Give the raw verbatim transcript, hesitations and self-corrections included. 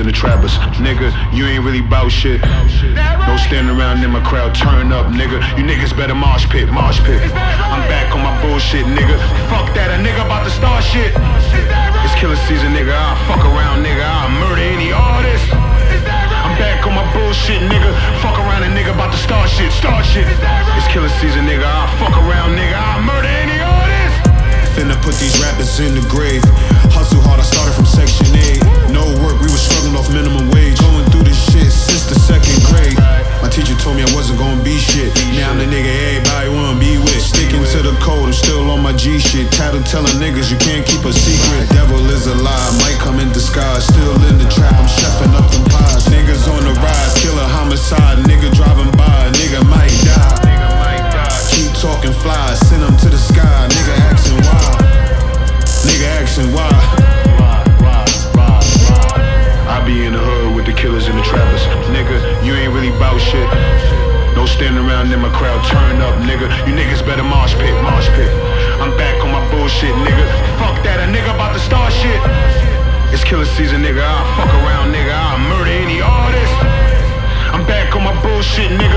and the trappers. Nigga, you ain't really bout shit. No standing around in my crowd, turn up, nigga. You niggas better mosh pit, mosh pit. I'm back on my bullshit, nigga. Fuck that, a nigga about to start shit. It's killer season, nigga. I'll fuck around, nigga. I'll murder any artist. I'm back on my bullshit, nigga. Fuck around, a nigga about to start shit, start shit. It's killer season, nigga. I'll fuck around, nigga. I'll murder any artist. Finna put these rappers in the grave. Hustle hard, I started from section eight. No work, we was struggling off minimum wage. Going through this shit since the second grade. My teacher told me I wasn't gonna be shit. Now I'm the nigga everybody wanna be with. Sticking to the code, I'm still on my G shit. Tattle telling niggas you can't keep a secret. Devil is a lie, might come in disguise. Still in the trap, I'm chefing up them pies. Niggas on the rise, killer homicide. Nigga driving by, nigga might die. Keep talking fly, send them to the sky. Nigga asking why. Nigga asking why. I be in the hood with the killers and the trappers. Nigga, you ain't really bout shit. No standing around in my crowd, turn up, nigga. You niggas better mosh pit, mosh pit. I'm back on my bullshit, nigga. Fuck that, a nigga about to start shit. It's killer season, nigga. I'll fuck around, nigga. I'll murder any artist. I'm back on my bullshit, nigga.